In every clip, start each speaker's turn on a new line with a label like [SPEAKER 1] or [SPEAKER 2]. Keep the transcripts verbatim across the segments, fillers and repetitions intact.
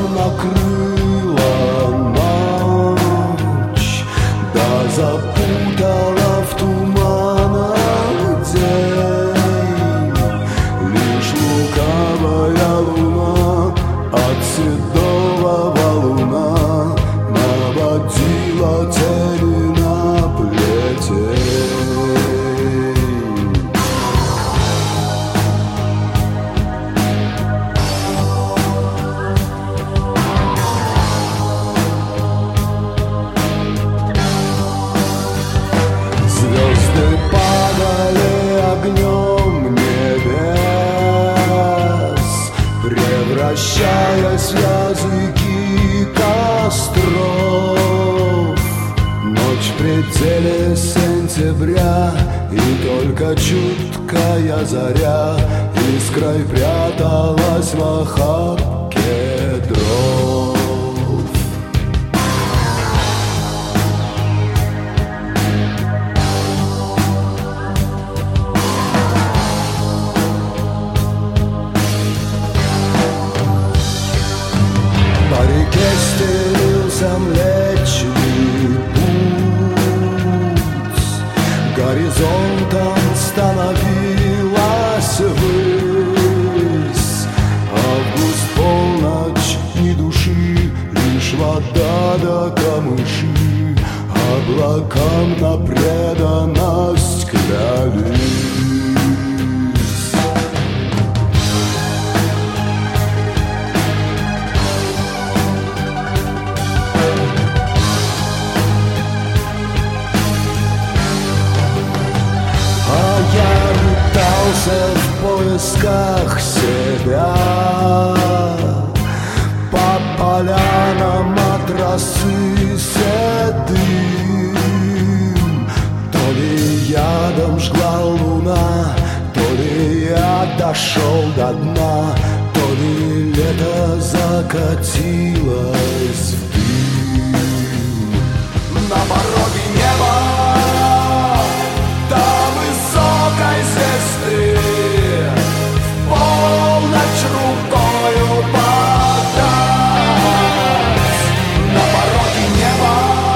[SPEAKER 1] накрыла ночь, да запутала в туманах день. Лишь лукавая луна от седого валуна наводила тени на плетень. Звезды падали огнем небес, превращаясь в языки костров. Ночь в пределе сентября, и только чуткая заря искрой пряталась в охапке дров. По реке стелился Млечный Путь, горизонтом становилась высь. Август, полночь, ни души, лишь вода да камыши облакам на преданность клялись. В поисках себя по полянам от росы седым. То ли ядом жгла луна, то ли я дошел до дна, то ли лето закатилось в дым. На пороге неба до высокой звезды в полночь рукою подать. На пороге неба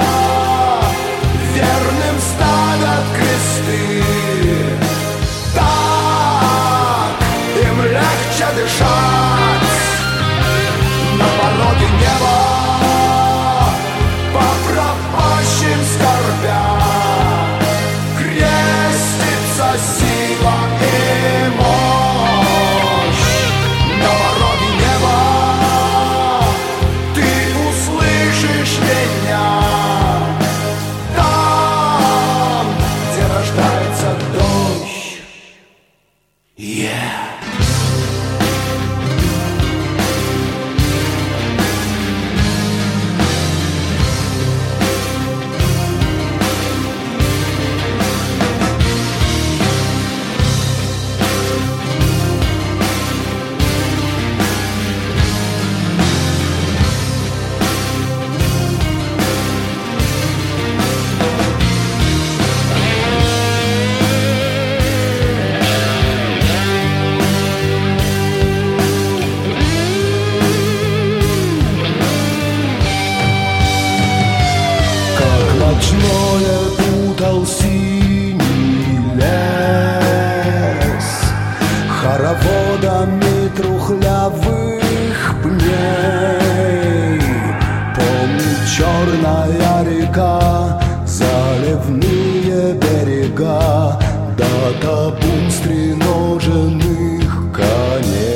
[SPEAKER 1] верным ставят кресты. Так им легче дышать. На пороге неба по пропащим скорбя крестится сила и мощь. На пороге неба ты услышишь меня там, где рождается дождь. Yeah. Ночное путал синий лес хороводами трухлявых пней. Помнит черная река, заливные берега, да табун стреноженных коней.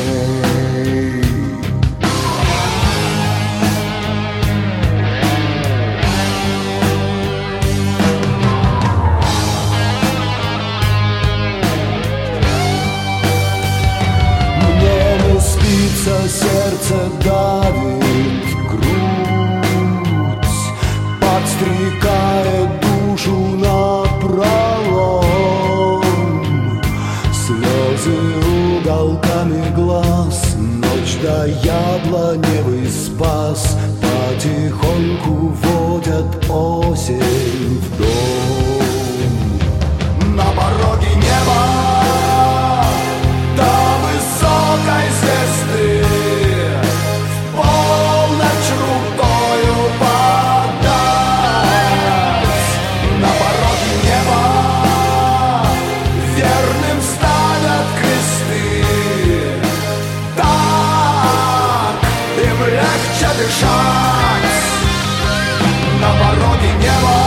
[SPEAKER 1] Сердце давит в грудь, подстрекает душу напролом. Слезы уголками глаз, ночь да яблоневый спас потихоньку водят осень в дом. На пороге неба до высокой звезды в легче дышать на пороге неба.